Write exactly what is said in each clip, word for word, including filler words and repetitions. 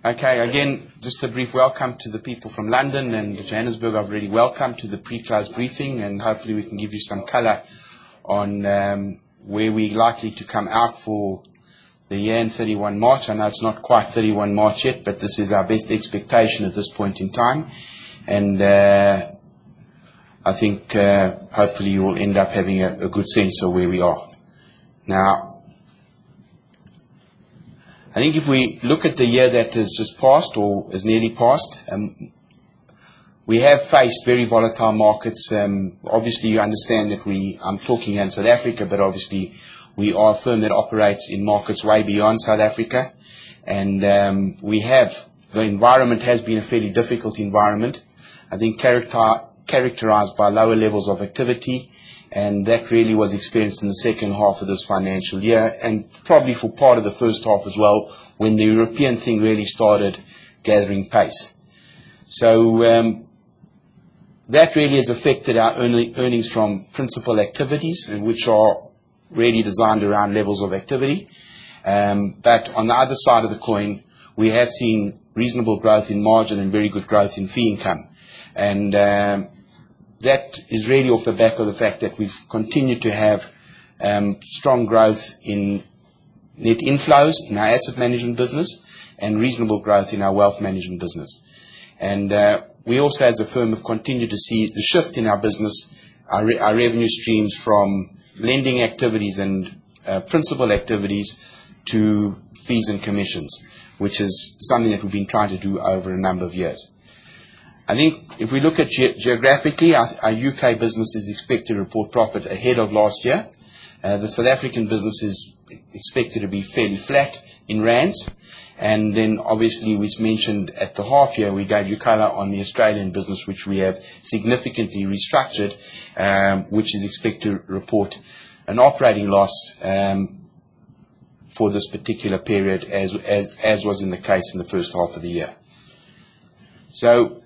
Okay, again, just a brief welcome to the people from London and Johannesburg. I've already welcomed to the pre-close briefing, and hopefully we can give you some colour on um, where we're likely to come out for the year in thirty-one March. I know it's not quite thirty-one March yet, but this is our best expectation at this point in time. And uh, I think uh, hopefully you will end up having a, a good sense of where we are. Now, I think if we look at the year that has just passed or is nearly passed, um, we have faced very volatile markets. Um, obviously, you understand that we, I'm talking in South Africa, but obviously we are a firm that operates in markets way beyond South Africa. And um, we have, the environment has been a fairly difficult environment. I think character, characterized by lower levels of activity, and that really was experienced in the second half of this financial year, and probably for part of the first half as well, when the European thing really started gathering pace. So um, that really has affected our earnings from principal activities, which are really designed around levels of activity. Um, but on the other side of the coin, we have seen reasonable growth in margin and very good growth in fee income. And um, that is really off the back of the fact that we've continued to have um, strong growth in net inflows in our asset management business and reasonable growth in our wealth management business. And uh, we also as a firm have continued to see the shift in our business, our, re- our revenue streams from lending activities and uh, principal activities to fees and commissions, which is something that we've been trying to do over a number of years. I think if we look at ge- geographically, our, our U K business is expected to report profit ahead of last year. Uh, the South African business is expected to be fairly flat in rands. And then obviously we mentioned at the half year we gave you colour on the Australian business, which we have significantly restructured, um, which is expected to report an operating loss um, for this particular period, as, as, as was in the case in the first half of the year. So,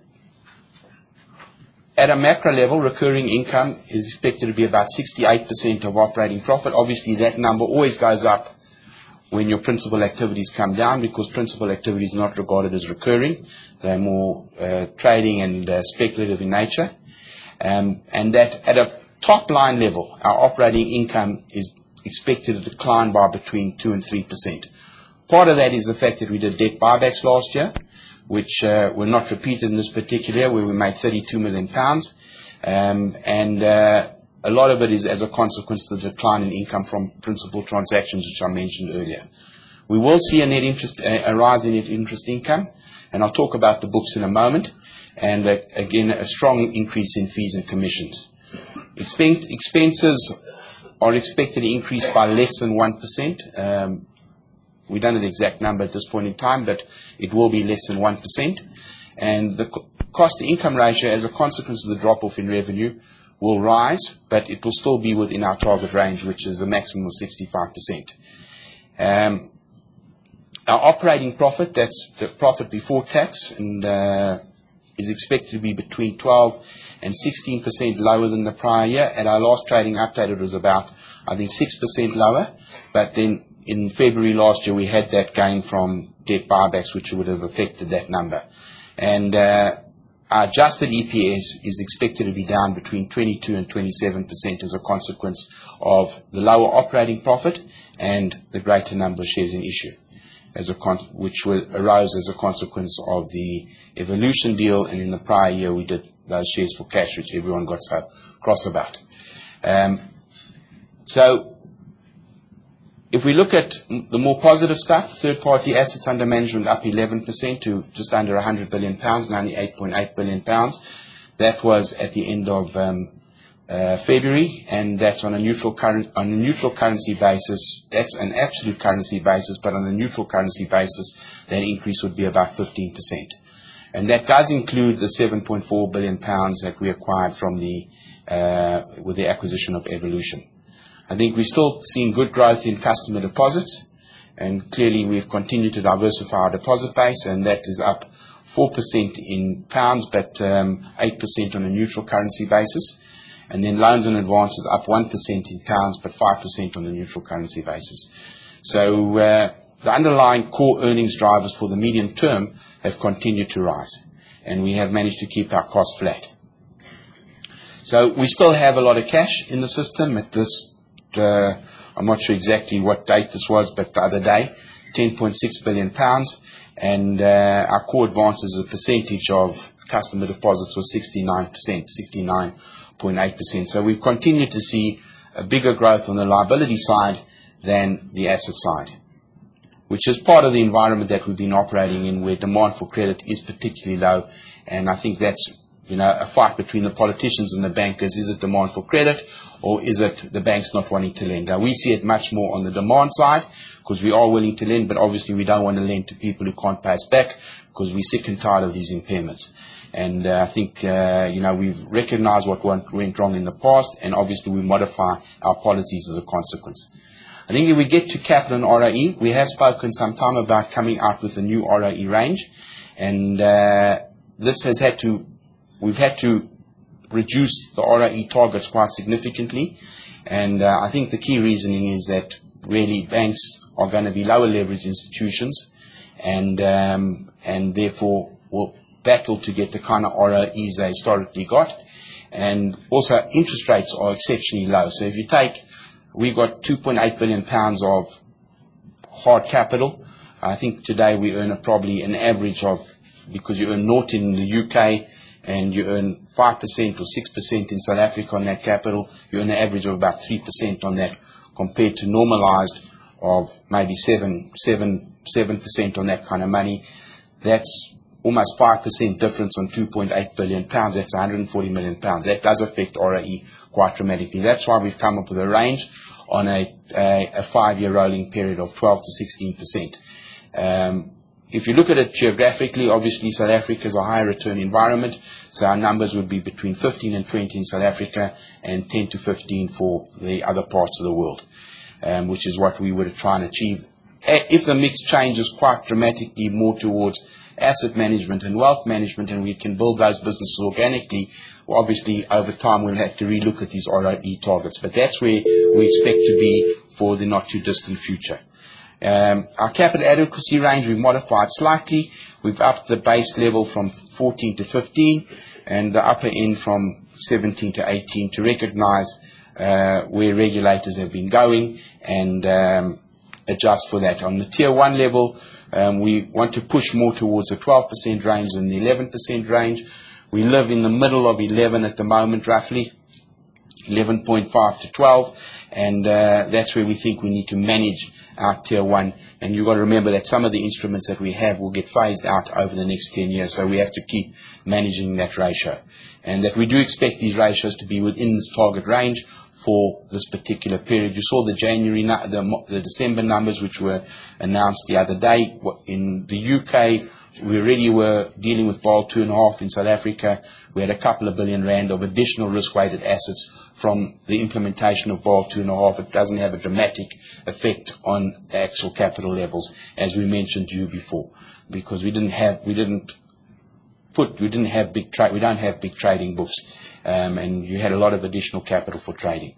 at a macro level, recurring income is expected to be about sixty-eight percent of operating profit. Obviously, that number always goes up when your principal activities come down, because principal activities are not regarded as recurring. They're more uh, trading and uh, speculative in nature. Um, and that at a top line level, our operating income is expected to decline by between two and three percent. Part of that is the fact that we did debt buybacks last year, which uh, were not repeated in this particular year, where we made thirty-two million pounds. Um, and uh, a lot of it is as a consequence of the decline in income from principal transactions, which I mentioned earlier. We will see a net interest, a rise in net interest income, and I'll talk about the books in a moment, and uh, again, a strong increase in fees and commissions. Expen- expenses are expected to increase by less than one percent. Um, We don't know the exact number at this point in time, but it will be less than one percent. And the co- cost-to-income ratio, as a consequence of the drop-off in revenue, will rise, but it will still be within our target range, which is a maximum of sixty-five percent. Um, our operating profit, that's the profit before tax, and uh, is expected to be between twelve and sixteen percent lower than the prior year. At our last trading update, it was about, I think, six percent lower, but then in February last year, we had that gain from debt buybacks, which would have affected that number. And uh, our adjusted E P S is expected to be down between twenty-two and twenty-seven percent as a consequence of the lower operating profit and the greater number of shares in issue, as a con- which were, arose as a consequence of the Evolution deal. And in the prior year, we did those shares for cash, which everyone got so cross about. Um, so, If we look at the more positive stuff, third-party assets under management up eleven percent to just under one hundred billion pounds, ninety-eight point eight billion pounds. That was at the end of um, uh, February, and that's on a neutral current on a neutral currency basis. That's an absolute currency basis, but on a neutral currency basis, that increase would be about fifteen percent. And that does include the seven point four billion pounds that we acquired from the uh, with the acquisition of Evolution. I think we're still seeing good growth in customer deposits, and clearly we've continued to diversify our deposit base, and that is up four percent in pounds, but um, eight percent on a neutral currency basis. And then loans and advances up one percent in pounds, but five percent on a neutral currency basis. So uh, the underlying core earnings drivers for the medium term have continued to rise, and we have managed to keep our costs flat. So we still have a lot of cash in the system at this, uh, I'm not sure exactly what date this was, but the other day, ten point six billion pounds, and uh, our core advances as a percentage of customer deposits was sixty-nine percent, sixty-nine point eight percent. So we've continued to see a bigger growth on the liability side than the asset side, which is part of the environment that we've been operating in, where demand for credit is particularly low. And I think that's, you know, a fight between the politicians and the bankers. Is it demand for credit, or is it the banks not wanting to lend? Now, we see it much more on the demand side, because we are willing to lend, but obviously we don't want to lend to people who can't pay us back, because we're sick and tired of these impairments. And uh, I think, uh, you know, we've recognized what went, went wrong in the past, and obviously we modify our policies as a consequence. I think if we get to capital and R O E, we have spoken some time about coming out with a new R O E range, and uh, this has had to, we've had to reduce the R O E targets quite significantly, and uh, I think the key reasoning is that really banks are going to be lower leverage institutions, and um, and therefore will battle to get the kind of R O Es they historically got, and also interest rates are exceptionally low. So if you take, we've got two point eight billion pounds of hard capital. I think today we earn a, probably an average of, because you earn naught in the U K and you earn five percent or six percent in South Africa on that capital, you earn an average of about three percent on that, compared to normalized of maybe seven, seven, seven percent on that kind of money. That's almost five percent difference on two point eight billion pounds. That's one hundred forty million pounds. That does affect R O E quite dramatically. That's why we've come up with a range on a, a, a five-year rolling period of twelve to sixteen percent. Um, if you look at it geographically, obviously South Africa is a higher return environment, so our numbers would be between fifteen and twenty in South Africa and ten to fifteen for the other parts of the world, um, which is what we would try and achieve. If the mix changes quite dramatically more towards asset management and wealth management, and we can build those businesses organically, well, obviously over time we'll have to relook at these R O E targets. But that's where we expect to be for the not too distant future. Um, our capital adequacy range we've modified slightly. We've upped the base level from fourteen to fifteen and the upper end from seventeen to eighteen to recognize uh, where regulators have been going and um, adjust for that. On the tier one level, Um, we want to push more towards the twelve percent range than the eleven percent range. We live in the middle of eleven at the moment, roughly, eleven point five to twelve, and uh, that's where we think we need to manage our tier one. And you've got to remember that some of the instruments that we have will get phased out over the next ten years, so we have to keep managing that ratio. And that we do expect these ratios to be within this target range for this particular period. You saw the January, the, the December numbers which were announced the other day. In the U K, we already were dealing with Basel two and a half. In South Africa, we had a couple of billion rand of additional risk-weighted assets from the implementation of Basel two and a half. It doesn't have a dramatic effect on the actual capital levels, as we mentioned to you before, because we didn't have, we didn't put, we didn't have big trade, we don't have big trading books. Um, and you had a lot of additional capital for trading.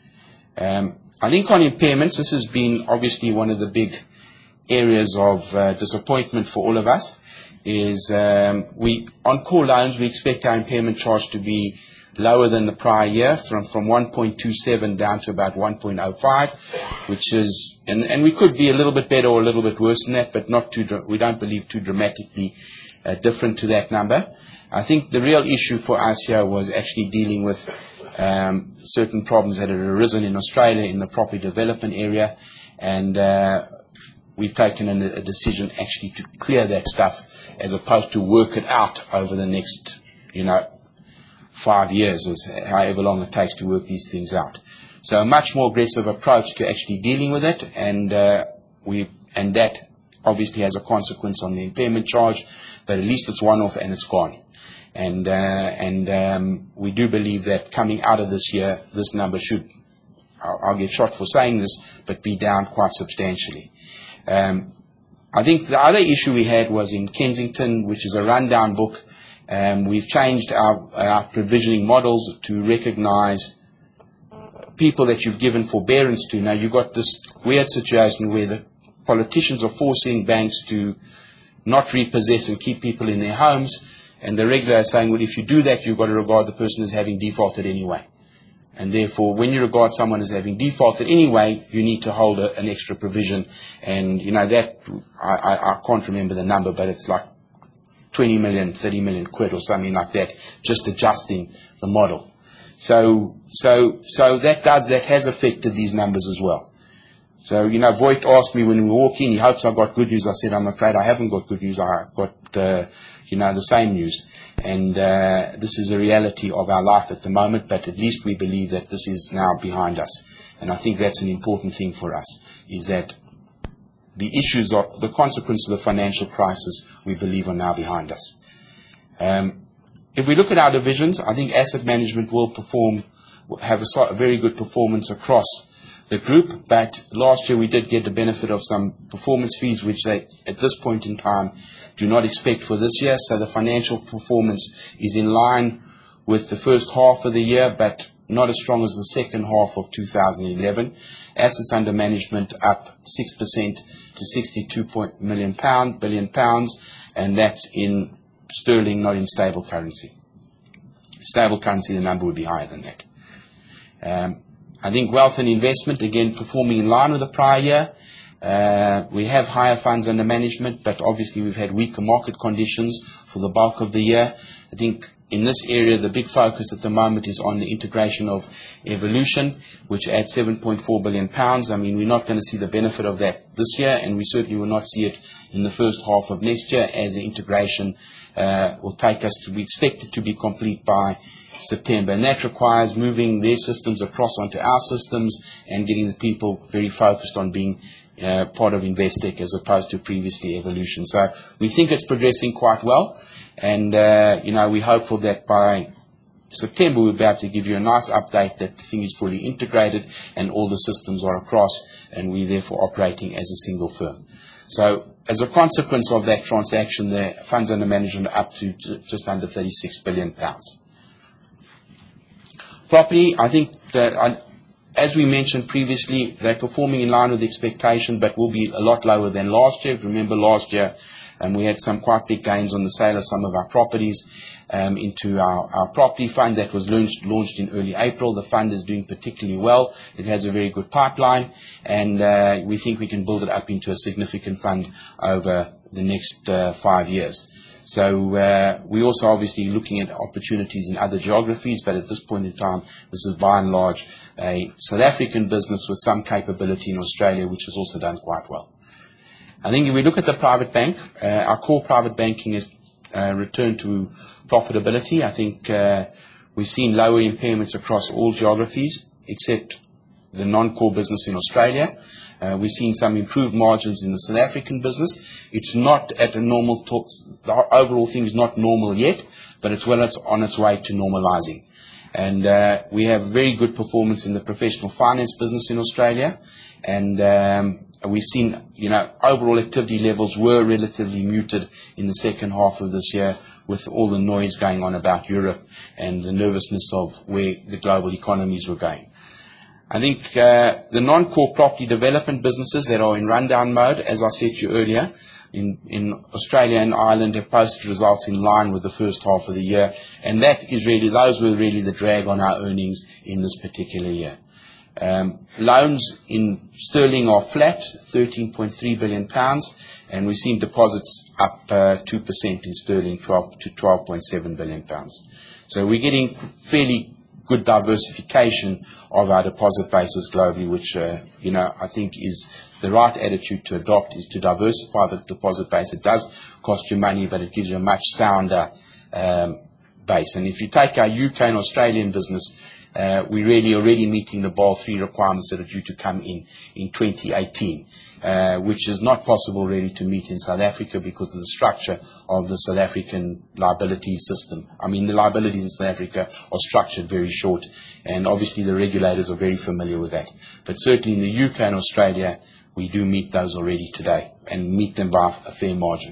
Um, I think on impairments, this has been obviously one of the big areas of uh, disappointment for all of us. Is um, we on core loans, we expect our impairment charge to be lower than the prior year, from from one point two seven down to about one point oh five, which is, and, and we could be a little bit better or a little bit worse than that, but not too, we don't believe too dramatically uh, different to that number. I think the real issue for us here was actually dealing with um, certain problems that had arisen in Australia in the property development area, and uh, we've taken a, a decision actually to clear that stuff as opposed to work it out over the next, you know, five years, or however long it takes to work these things out. So a much more aggressive approach to actually dealing with it, and uh, we and that obviously has a consequence on the impairment charge, but at least it's one-off and it's gone. And, uh, and um, we do believe that coming out of this year, this number should, I'll, I'll get shot for saying this, but be down quite substantially. Um, I think the other issue we had was in Kensington, which is a rundown book. Um, we've changed our, our provisioning models to recognize people that you've given forbearance to. Now, you've got this weird situation where the politicians are forcing banks to not repossess and keep people in their homes, and the regulator is saying, well, if you do that, you've got to regard the person as having defaulted anyway. And therefore, when you regard someone as having defaulted anyway, you need to hold a, an extra provision. And, you know, that, I, I, I can't remember the number, but it's like twenty million, thirty million quid or something like that, just adjusting the model. So, so, so that does, that has affected these numbers as well. So, you know, Voigt asked me when we walk in, he hopes I've got good news. I said, I'm afraid I haven't got good news. I've got, uh, you know, the same news. And uh, this is a reality of our life at the moment, but at least we believe that this is now behind us. And I think that's an important thing for us, is that the issues of the consequences of the financial crisis, we believe, are now behind us. Um, if we look at our divisions, I think asset management will perform, have a, a very good performance across the group, but last year we did get the benefit of some performance fees, which they, at this point in time, do not expect for this year. So the financial performance is in line with the first half of the year, but not as strong as the second half of two thousand eleven. Assets under management up six percent to sixty-two million pound, billion pounds, and that's in sterling, not in stable currency. Stable currency, the number would be higher than that. Um, I think wealth and investment, again, performing in line with the prior year. Uh, we have higher funds under management, but obviously we've had weaker market conditions for the bulk of the year. I think in this area, the big focus at the moment is on the integration of Evolution, which adds seven point four billion pounds. I mean, we're not going to see the benefit of that this year, and we certainly will not see it in the first half of next year, as the integration uh, will take us to, we expect it to be complete by September. And that requires moving their systems across onto our systems and getting the people very focused on being uh, part of Investec as opposed to previously Evolution. So we think it's progressing quite well. And, uh, you know, we're hopeful that by September we'll be able to give you a nice update that the thing is fully integrated and all the systems are across, and we're therefore operating as a single firm. So as a consequence of that transaction, the funds under management are up to just under thirty-six billion pounds. Property, I think that, as we mentioned previously, they're performing in line with expectation, but will be a lot lower than last year. If you remember last year, Um, we had some quite big gains on the sale of some of our properties um, into our, our property fund that was launched, launched in early April. The fund is doing particularly well. It has a very good pipeline, and uh, we think we can build it up into a significant fund over the next uh, five years. So uh, we're also obviously looking at opportunities in other geographies, but at this point in time, this is by and large a South African business with some capability in Australia, which has also done quite well. I think if we look at the private bank, uh, our core private banking has uh, returned to profitability. I think uh, we've seen lower impairments across all geographies except the non-core business in Australia. Uh, we've seen some improved margins in the South African business. It's not at a normal talk. The overall thing is not normal yet, but it's well it's on its way to normalizing. And uh, we have very good performance in the professional finance business in Australia. And um, we've seen, you know, overall activity levels were relatively muted in the second half of this year with all the noise going on about Europe and the nervousness of where the global economies were going. I think uh, the non-core property development businesses that are in rundown mode, as I said to you earlier, in, in Australia and Ireland have posted results in line with the first half of the year. And that is really, those were really the drag on our earnings in this particular year. Um, loans in sterling are flat, thirteen point three billion pounds, and we've seen deposits up uh, two percent in sterling, twelve to twelve point seven billion pounds. So we're getting fairly good diversification of our deposit bases globally, which, uh, you know, I think is the right attitude to adopt, is to diversify the deposit base. It does cost you money, but it gives you a much sounder um, base. And if you take our U K and Australian business, Uh, we're really already meeting the Basel three requirements that are due to come in in twenty eighteen, uh, which is not possible really to meet in South Africa because of the structure of the South African liability system. I mean, the liabilities in South Africa are structured very short, and obviously the regulators are very familiar with that. But certainly in the U K and Australia, we do meet those already today, and meet them by a fair margin.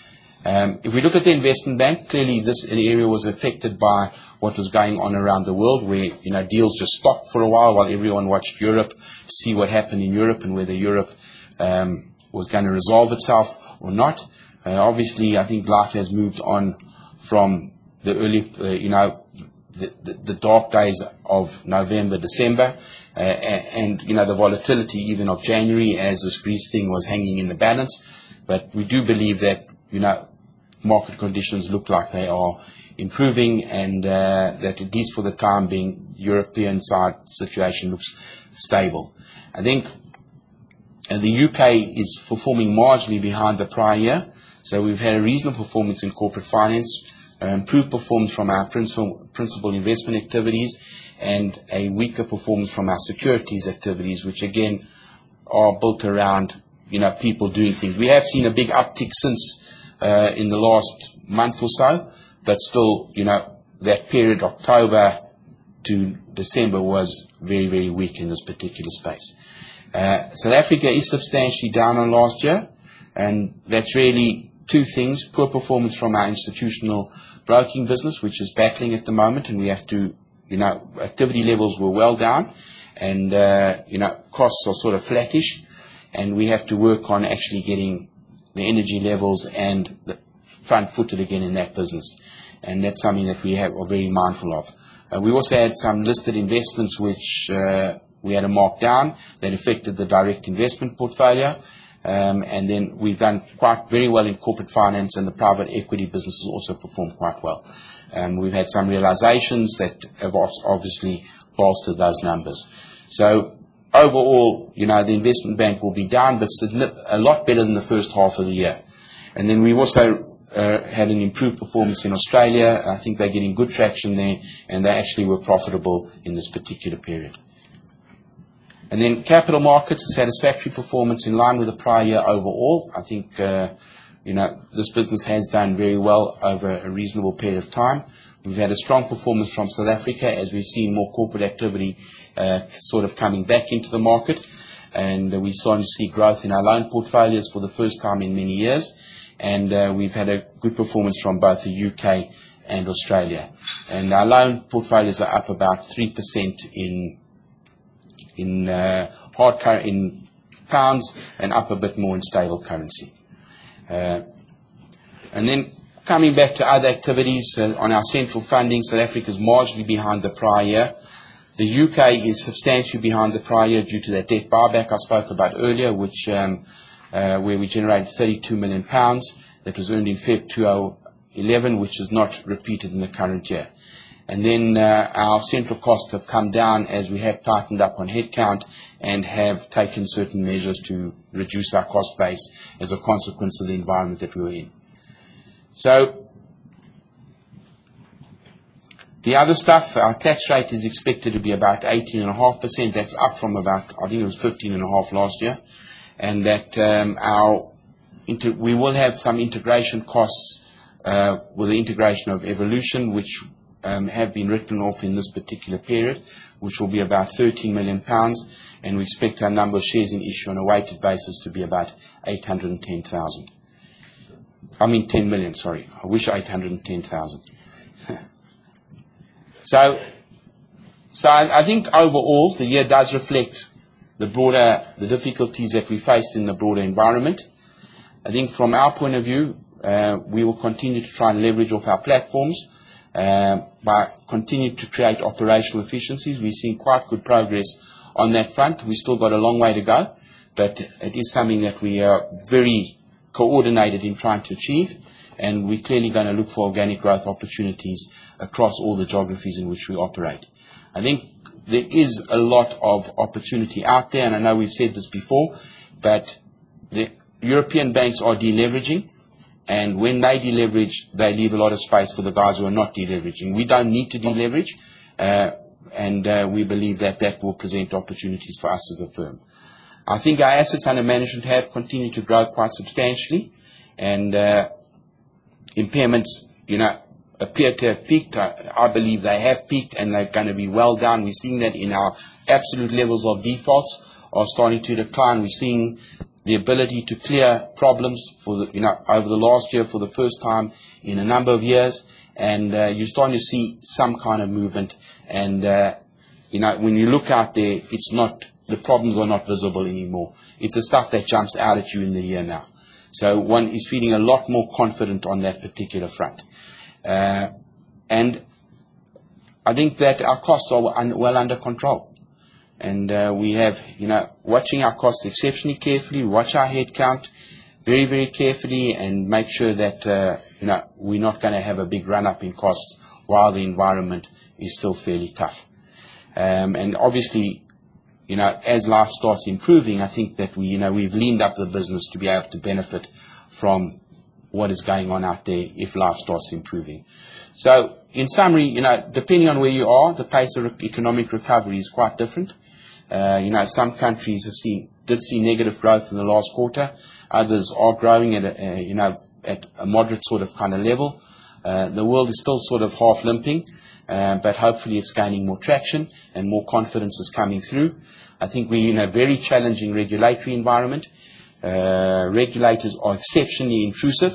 Um, if we look at the investment bank, clearly this area was affected by what was going on around the world, where, you know, deals just stopped for a while while everyone watched Europe to see what happened in Europe and whether Europe um, was going to resolve itself or not. Uh, obviously, I think life has moved on from the early, uh, you know, the, the, the dark days of November, December, uh, and, and, you know, the volatility even of January as this Greece thing was hanging in the balance. But we do believe that, you know, market conditions look like they are improving, and uh, that at least for the time being, European side situation looks stable. I think uh, the U K is performing marginally behind the prior year. So we've had a reasonable performance in corporate finance, uh, improved performance from our principal, principal investment activities, and a weaker performance from our securities activities, which again are built around, you know, people doing things. We have seen a big uptick since uh, in the last month or so, but still, you know, that period, October to December, was very, very weak in this particular space. Uh, South Africa is substantially down on last year, and that's really two things: poor performance from our institutional broking business, which is battling at the moment, and we have to, you know, activity levels were well down, and, uh, you know, costs are sort of flattish, and we have to work on actually getting the energy levels and the front-footed again in that business. And that's something that we have, are very mindful of. Uh, we also had some listed investments which uh, we had to mark down that affected the direct investment portfolio. Um, and then we've done quite very well in corporate finance, and the private equity businesses also performed quite well. Um, we've had some realizations that have obviously bolstered those numbers. So overall, you know, the investment bank will be down, but a lot better than the first half of the year. And then we've also uh, had an improved performance in Australia. I think they're getting good traction there, and they actually were profitable in this particular period. And then capital markets, a satisfactory performance in line with the prior year overall. I think, uh, you know, this business has done very well over a reasonable period of time. We've had a strong performance from South Africa as we've seen more corporate activity uh, sort of coming back into the market. And uh, we're starting to see growth in our loan portfolios for the first time in many years. And uh, we've had a good performance from both the U K and Australia. And our loan portfolios are up about three percent in in uh, hard cur- in pounds, and up a bit more in stable currency. Uh, and then coming back to other activities, uh, on our central funding, South Africa is marginally behind the prior year. The U K is substantially behind the prior year due to that debt buyback I spoke about earlier, which um, uh, where we generated thirty-two million pounds that was earned in February two thousand eleven, which is not repeated in the current year. And then uh, our central costs have come down as we have tightened up on headcount and have taken certain measures to reduce our cost base as a consequence of the environment that we were in. So the other stuff, our tax rate is expected to be about eighteen point five percent. That's up from about, I think it was fifteen point five last year. And that um, our inter- we will have some integration costs uh, with the integration of Evolution, which Um, have been written off in this particular period, which will be about thirteen million pounds, and we expect our number of shares in issue on a weighted basis to be about eight hundred ten thousand. I mean ten million, sorry. I wish eight hundred ten thousand. so, so I, I think overall the year does reflect the broader, the difficulties that we faced in the broader environment. I think from our point of view, uh, we will continue to try and leverage off our platforms, Uh, by continuing to create operational efficiencies. We've seen quite good progress on that front. We've still got a long way to go, but it is something that we are very coordinated in trying to achieve, and we're clearly going to look for organic growth opportunities across all the geographies in which we operate. I think there is a lot of opportunity out there, and I know we've said this before, but the European banks are deleveraging. And when they deleverage, they leave a lot of space for the guys who are not deleveraging. We don't need to deleverage, uh, and uh, we believe that that will present opportunities for us as a firm. I think our assets under management have continued to grow quite substantially, and uh, impairments, you know, appear to have peaked. I, I believe they have peaked, and they're going to be well down. We're seeing that in our absolute levels of defaults are starting to decline. We're seeing the ability to clear problems for the, you know, over the last year for the first time in a number of years, and uh, you're starting to see some kind of movement. And uh, you know, when you look out there, it's not the problems are not visible anymore. It's the stuff that jumps out at you in the year now. So one is feeling a lot more confident on that particular front. Uh, and I think that our costs are un well under control. And uh, we have, you know, watching our costs exceptionally carefully, watch our head count very, very carefully, and make sure that, uh, you know, we're not going to have a big run-up in costs while the environment is still fairly tough. Um, and obviously, you know, as life starts improving, I think that we, you know, we've leaned up the business to be able to benefit from what is going on out there if life starts improving. So, in summary, you know, depending on where you are, the pace of economic recovery is quite different. Uh, you know, some countries have seen, did see negative growth in the last quarter. Others are growing at a, uh, you know, at a moderate sort of kind of level. Uh, the world is still sort of half limping, uh, but hopefully it's gaining more traction and more confidence is coming through. I think we're in a very challenging regulatory environment. Uh, regulators are exceptionally intrusive.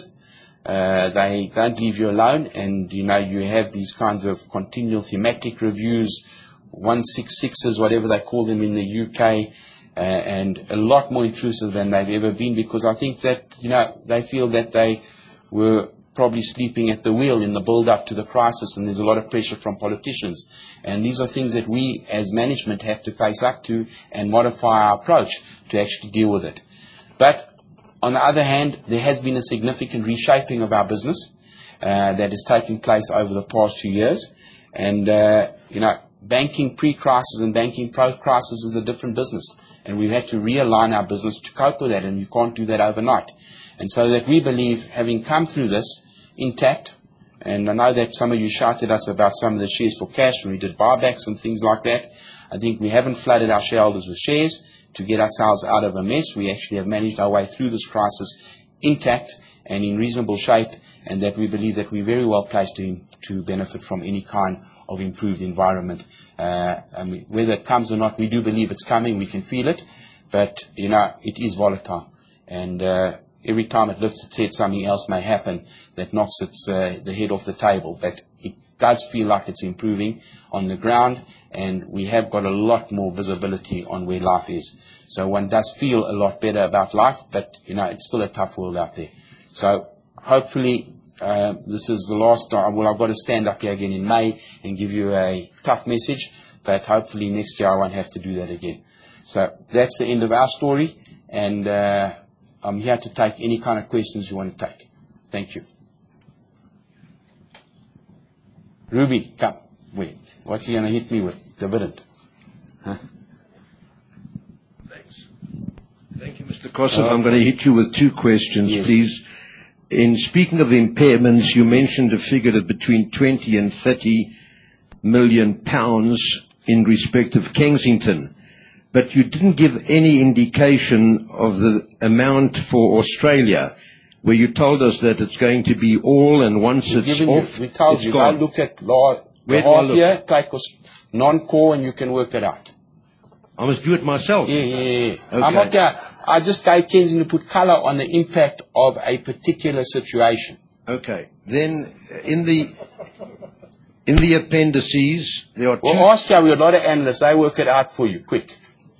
Uh, they don't leave you alone, and you know you have these kinds of continual thematic reviews, one six sixes, whatever they call them in the U K, uh, and a lot more intrusive than they've ever been, because I think that you know they feel that they were probably sleeping at the wheel in the build-up to the crisis, and there's a lot of pressure from politicians. And these are things that we as management have to face up to and modify our approach to actually deal with it. But on the other hand, there has been a significant reshaping of our business uh, that has taken place over the past few years. And, uh, you know, banking pre-crisis and banking post-crisis is a different business. And we've had to realign our business to cope with that, and you can't do that overnight. And so that we believe, having come through this intact, and I know that some of you shouted at us about some of the shares for cash when we did buybacks and things like that. I think we haven't flooded our shareholders with shares to get ourselves out of a mess. We actually have managed our way through this crisis intact and in reasonable shape, and that we believe that we're very well placed to, to benefit from any kind of improved environment. Uh, I mean, whether it comes or not, we do believe it's coming. We can feel it, but you know it is volatile, and uh, every time it lifts its head, something else may happen that knocks its uh, the head off the table. But it does feel like it's improving on the ground, and we have got a lot more visibility on where life is. So one does feel a lot better about life, but you know it's still a tough world out there. So hopefully uh, this is the last time. Well, I've got to stand up here again in May and give you a tough message, but hopefully next year I won't have to do that again. So that's the end of our story, and uh, I'm here to take any kind of questions you want to take. Thank you. Ruby, come. Wait. What's he going to hit me with? Dividend. Huh? Thanks. Thank you, Mister Kossov. Uh, I'm going to hit you with two questions, yes, please. In speaking of impairments, you mentioned a figure of between twenty and thirty million pounds in respect of Kensington, but you didn't give any indication of the amount for Australia, where you told us that it's going to be all, and once We're it's off, off, we told it's you, gone. Go look at law, the half year, take us non-core, and you can work it out. I must do it myself. Yeah, yeah, yeah. Okay. I'm not gonna, I just gave Kensington to put colour on the impact of a particular situation. Okay. Then in the in the appendices, there are two. Well, ask you, we have a lot of analysts. They work it out for you, quick.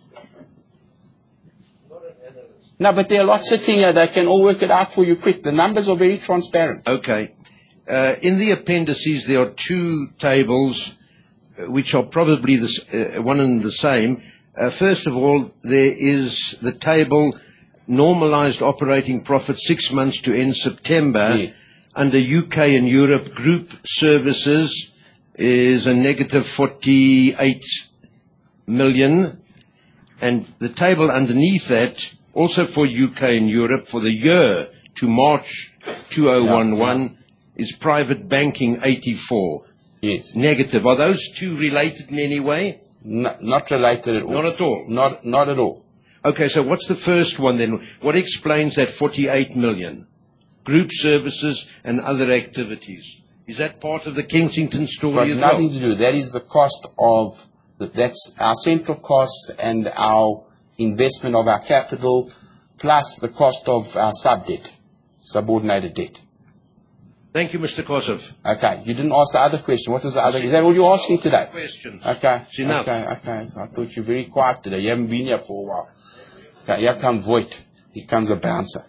No, but there are lots sitting here. They can all work it out for you quick. The numbers are very transparent. Okay. Uh, in the appendices, there are two tables, uh, which are probably the, uh, one and the same. Uh, first of all, there is the table normalized operating profit six months to end September. Yeah. Under U K and Europe, group services is a negative forty-eight million. And the table underneath that, also for U K and Europe, for the year to March two thousand eleven, yeah, yeah, is private banking eighty-four. Yes. Negative. Are those two related in any way? No, not related at all. Not at all? Not, not at all. Okay, so what's the first one then? What explains that forty-eight million? Group services and other activities. Is that part of the Kensington story as well? Nothing to do. That is the cost of, the, that's our central costs and our investment of our capital, plus the cost of our sub-debt, subordinated debt. Thank you, Mister Kosov. Okay, you didn't ask the other question. What was the other? Is that all you're asking today? Questions. Okay. It's enough. Okay, okay. So I thought you were very quiet today. You haven't been here for a while. Okay, here comes Voigt. Here comes a bouncer.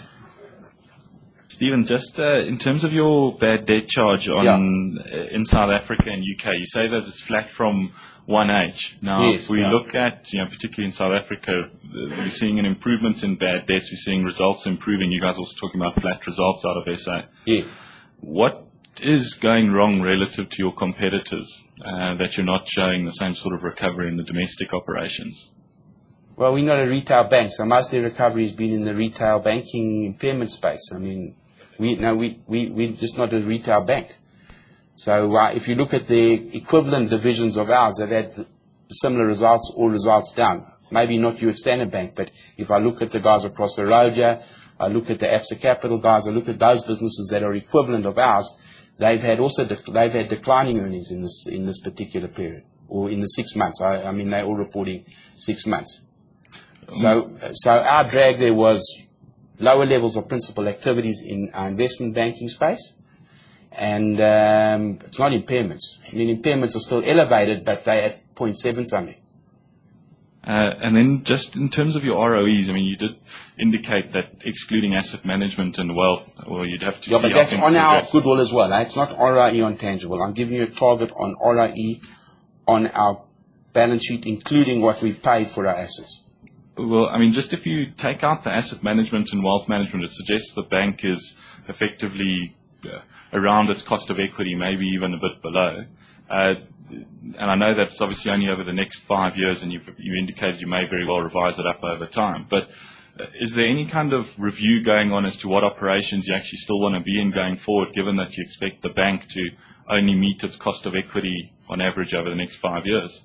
Stephen, just uh, in terms of your bad debt charge on yeah. in South Africa and U K, you say that it's flat from one H. Now, yes, if we yeah. look at, you know, particularly in South Africa, we're seeing an improvement in bad debts. We're seeing results improving. You guys are also talking about flat results out of S A. Yeah. What is going wrong relative to your competitors uh, that you're not showing the same sort of recovery in the domestic operations? Well, we're not a retail bank, so most of the recovery has been in the retail banking impairment space. I mean, we no, we we we're just not a retail bank. So uh, if you look at the equivalent divisions of ours that had similar results or results down, maybe not you at Standard Bank, but if I look at the guys across the road here, I look at the Absa Capital guys, I look at those businesses that are equivalent of ours, they've had also de- they've had declining earnings in this in this particular period, or in the six months. I, I mean, they're all reporting six months. So, so our drag there was lower levels of principal activities in our investment banking space, and um, it's not impairments. I mean, impairments are still elevated, but they're at zero point seven something. Uh, and then just in terms of your R O Es, I mean, you did indicate that excluding asset management and wealth, or you'd have to yeah, see... Yeah, but that's on our goodwill as well. Eh? It's not R O E on tangible. I'm giving you a target on R O E on our balance sheet, including what we paid for our assets. Well, I mean, just if you take out the asset management and wealth management, it suggests the bank is effectively uh, around its cost of equity, maybe even a bit below. Uh, and I know that's obviously only over the next five years, and you've, you indicated you may very well revise it up over time. But uh, is there any kind of review going on as to what operations you actually still want to be in going forward, given that you expect the bank to only meet its cost of equity on average over the next five years?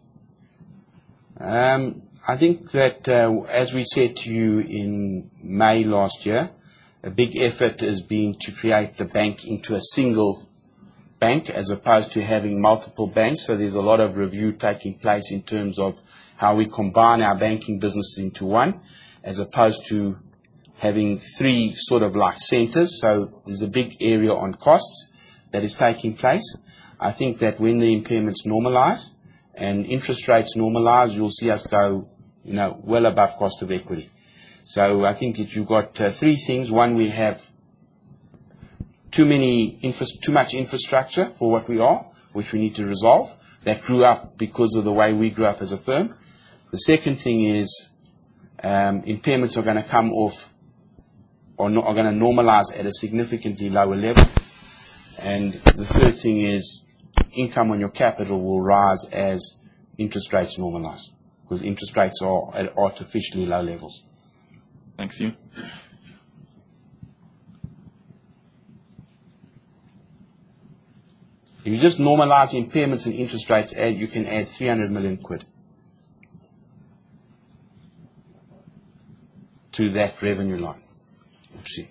Um, I think that, uh, as we said to you in May last year, a big effort has been to create the bank into a single bank as opposed to having multiple banks. So there's a lot of review taking place in terms of how we combine our banking businesses into one, as opposed to having three sort of like centers. So there's a big area on costs that is taking place. I think that when the impairments normalize and interest rates normalize, you'll see us go, you know, well above cost of equity. So I think if you've got uh, three things. One, we have too many, infra- too much infrastructure for what we are, which we need to resolve. That grew up because of the way we grew up as a firm. The second thing is um, impairments are going to come off, or no, are going to normalize at a significantly lower level. And the third thing is income on your capital will rise as interest rates normalize, because interest rates are at artificially low levels. Thanks, you. If you just normalize the impairments and interest rates, add, you can add three hundred million quid to that revenue line. Oopsie.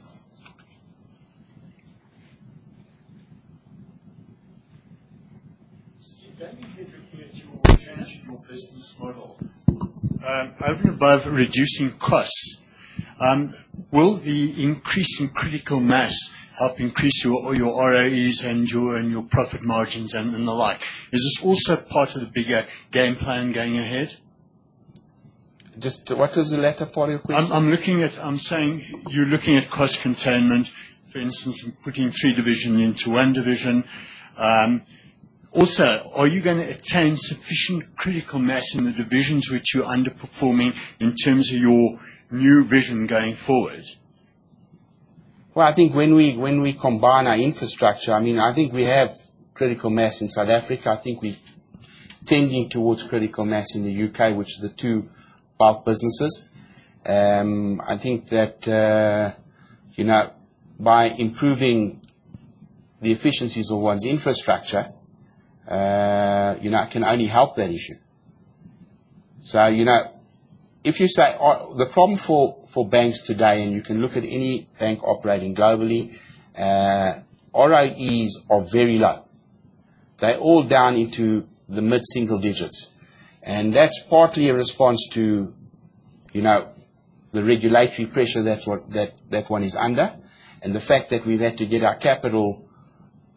Steve, maybe looking at your change in your business model, um, over and above reducing costs, um, will the increase in critical mass help increase your your R O Es and your and your profit margins and, and the like? Is this also part of the bigger game plan going ahead? Just what was the latter part of your question? I'm, I'm looking at. I'm saying you're looking at cost containment, for instance, in putting three divisions into one division. Um, also, are you going to attain sufficient critical mass in the divisions which you're underperforming in terms of your new vision going forward? Well, I think when we when we combine our infrastructure, I mean, I think we have critical mass in South Africa. I think we're tending towards critical mass in the U K, which are the two bulk businesses. Um, I think that, uh, you know, by improving the efficiencies of one's infrastructure, uh, you know, it can only help that issue. So, you know, if you say, uh, the problem for, for banks today, and you can look at any bank operating globally, uh, R O Es are very low. They're all down into the mid-single digits. And that's partly a response to, you know, the regulatory pressure that's what, that, that one is under, and the fact that we've had to get our capital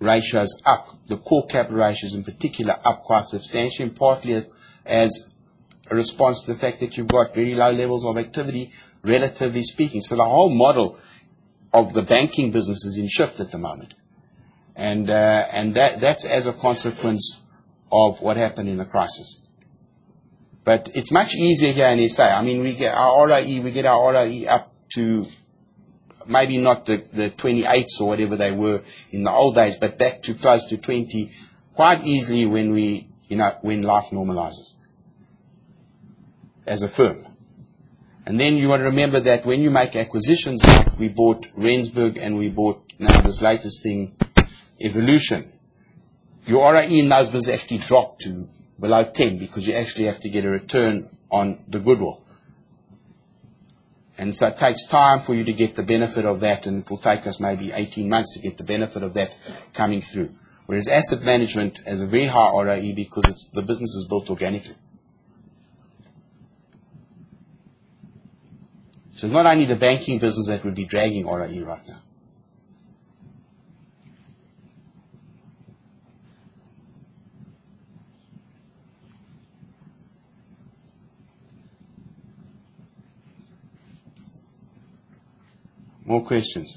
ratios up, the core capital ratios in particular, up quite substantially, and partly as a response to the fact that you've got very low levels of activity, relatively speaking. So the whole model of the banking business is in shift at the moment. And, uh, and that, that's as a consequence of what happened in the crisis. But it's much easier here in S A. I mean, we get our R O E, we get our R O E up to maybe not the, the twenty-eights or whatever they were in the old days, but back to close to twenty quite easily when we, you know, when life normalizes as a firm. And then you want to remember that when you make acquisitions, like we bought Rensburg and we bought now this latest thing, Evolution, your R O E in those businesses actually dropped to below ten because you actually have to get a return on the goodwill. And so it takes time for you to get the benefit of that, and it will take us maybe eighteen months to get the benefit of that coming through. Whereas asset management has a very high R O E because it's, the business is built organically. So it's not only the banking business that would be dragging R O E right now. More questions?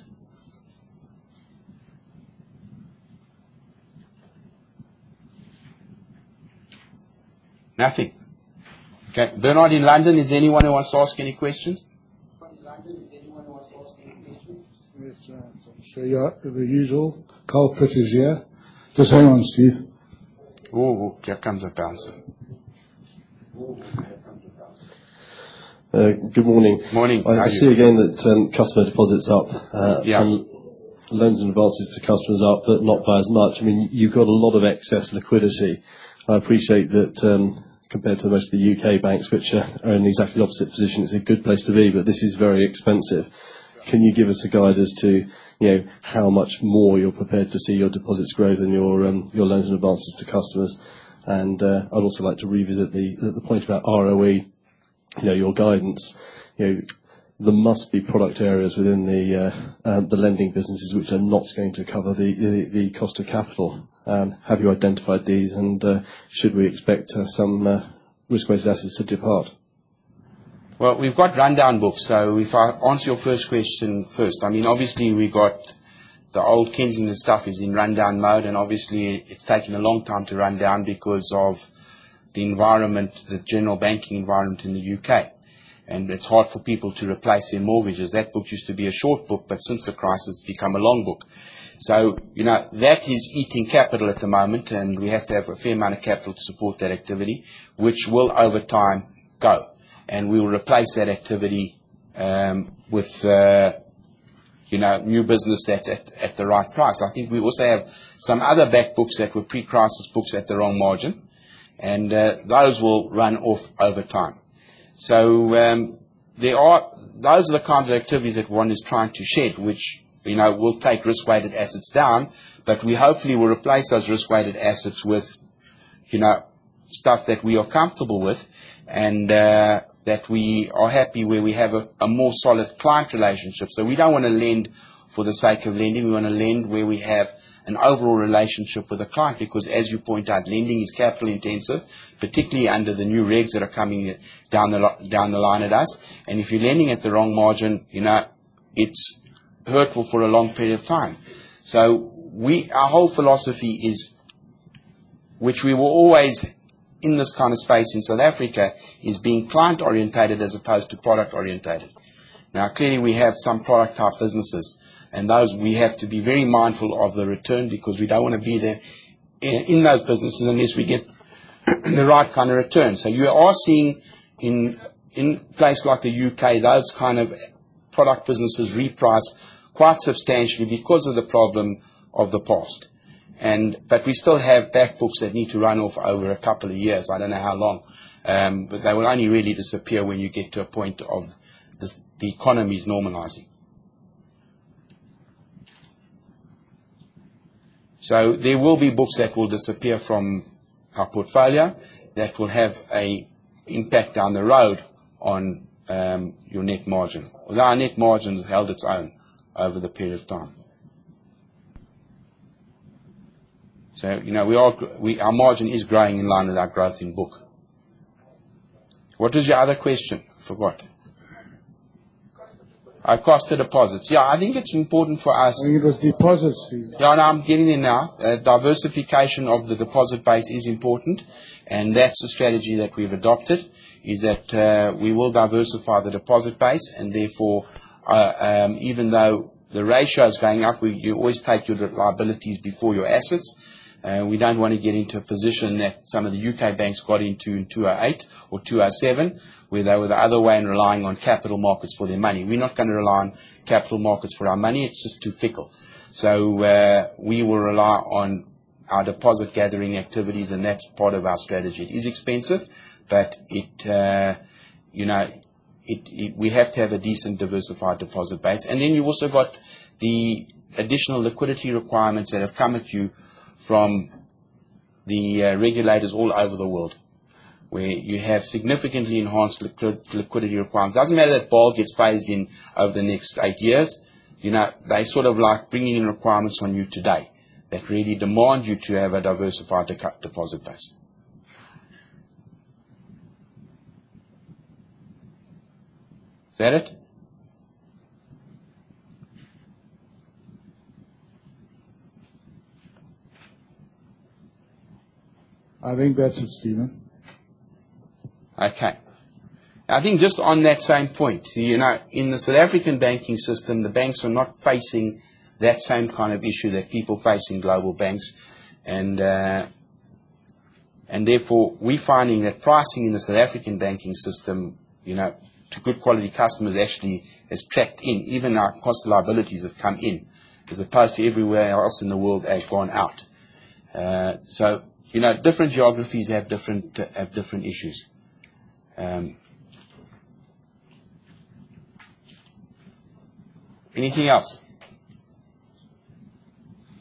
Nothing. Okay. Bernard in London, is there anyone who wants to ask any questions? In London, is there anyone who wants to ask any questions? Yes, I'm sure you're the usual culprit is here. Just hang on, Steve. Oh, here comes a bouncer. Uh, good morning. Morning. I, I see again that um, customer deposits up, uh, yeah. and loans and advances to customers up, but not by as much. I mean, you've got a lot of excess liquidity. I appreciate that um, compared to most of the U K banks, which are, are in exactly the opposite position, it's a good place to be, but this is very expensive. Can you give us a guide as to, you know, how much more you're prepared to see your deposits grow than your um, your loans and advances to customers? And uh, I'd also like to revisit the, the, the point about R O E. You know, your guidance, you know, there must be product areas within the uh, uh, the lending businesses which are not going to cover the, the, the cost of capital. Um, have you identified these, and uh, should we expect uh, some uh, risk-weighted assets to depart? Well, we've got rundown books, so if I answer your first question first, I mean, obviously we got the old Kensington stuff is in rundown mode, and obviously it's taken a long time to run down because of the environment, the general banking environment in the U K. And it's hard for people to replace their mortgages. That book used to be a short book, but since the crisis it's become a long book. So, you know, that is eating capital at the moment, and we have to have a fair amount of capital to support that activity, which will over time go. And we will replace that activity um, with, uh, you know, new business that's at, at the right price. I think we also have some other back books that were pre-crisis books at the wrong margin. And uh, those will run off over time. So um, there are those are the kinds of activities that one is trying to shed, which you know will take risk-weighted assets down, but we hopefully will replace those risk-weighted assets with you know stuff that we are comfortable with, and uh, that we are happy where we have a, a more solid client relationship. So we don't want to lend for the sake of lending. We want to lend where we have an overall relationship with the client, because as you point out, lending is capital intensive, particularly under the new regs that are coming down the down the line at us. And if you're lending at the wrong margin, you know, it's hurtful for a long period of time. So we, our whole philosophy is, which we were always in this kind of space in South Africa, is being client orientated as opposed to product orientated. Now clearly we have some product type businesses, and those we have to be very mindful of the return, because we don't want to be there in those businesses unless we get the right kind of return. So you are seeing in in places like the U K, those kind of product businesses reprice quite substantially because of the problem of the past. And but we still have back books that need to run off over a couple of years. I don't know how long, um, but they will only really disappear when you get to a point of this, the economy is normalizing. So there will be books that will disappear from our portfolio that will have a impact down the road on um, your net margin. Although our net margin has held its own over the period of time. So, you know, we are, we, our margin is growing in line with our growth in book. What was your other question? I forgot. Our cost of deposits. Yeah, I think it's important for us. I think it was deposits. Yeah, no, I'm getting there now. Uh, diversification of the deposit base is important, and that's the strategy that we've adopted, is that uh, we will diversify the deposit base, and therefore, uh, um, even though the ratio is going up, we, you always take your liabilities before your assets. Uh, we don't want to get into a position that some of the U K banks got into in two thousand eight or two thousand seven, where they were the other way and relying on capital markets for their money. We're not going to rely on capital markets for our money. It's just too fickle. So uh, we will rely on our deposit gathering activities, and that's part of our strategy. It is expensive, but it, uh, you know, it, it, we have to have a decent diversified deposit base. And then you've also got the additional liquidity requirements that have come at you from the uh, regulators all over the world, where you have significantly enhanced liquid, liquidity requirements. Doesn't matter that B A L gets phased in over the next eight years. You know, they sort of like bringing in requirements on you today that really demand you to have a diversified de- deposit base. Is that it? I think that's it, Stephen. Okay. I think just on that same point, you know, in the South African banking system, the banks are not facing that same kind of issue that people face in global banks. And uh, and therefore, we're finding that pricing in the South African banking system, you know, to good quality customers actually has tracked in. Even our cost of liabilities have come in, as opposed to everywhere else in the world has gone out. Uh, so, you know, different geographies have different uh, have different issues. Um, anything else?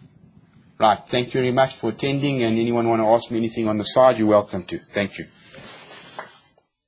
Right. Thank you very much for attending. And anyone want to ask me anything on the side, you're welcome to. Thank you.